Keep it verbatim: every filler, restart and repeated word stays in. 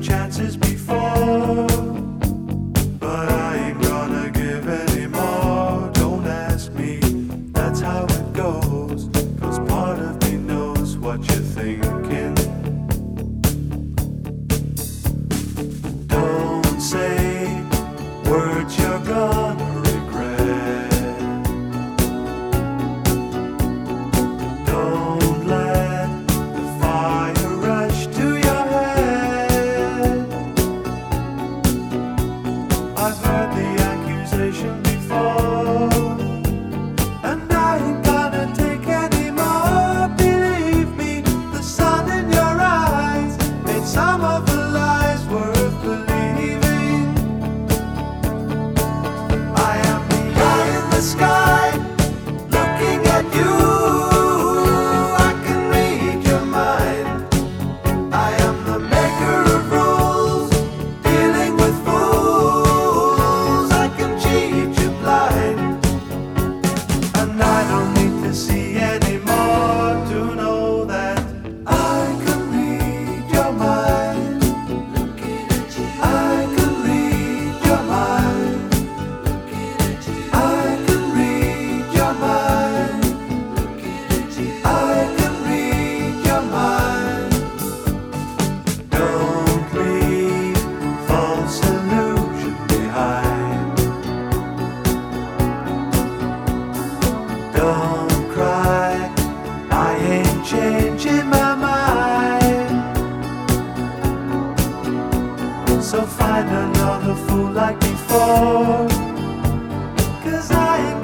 chances before, but I ain't gonna give any more. Don't ask me, that's how it goes, 'cause part of me knows what you're thinking. Don't say words you're gonna regret. Don't let the fire rush to your head. I've heard the accusation before, and I ain't gonna take any more. Believe me, the sun in your eyes made some of the lies worth believing. I am the eye in the sky, looking at you. I can read your mind. I am the maker of rules, dealing with fools. I can cheat you blind, and I don't need to see anymore to know that I can read your mind. I can read your mind. I can read your mind. I can read your mind. Don't leave false illusion behind. Don't cry, I ain't changing my mind. So find another fool like before, 'cause I ain't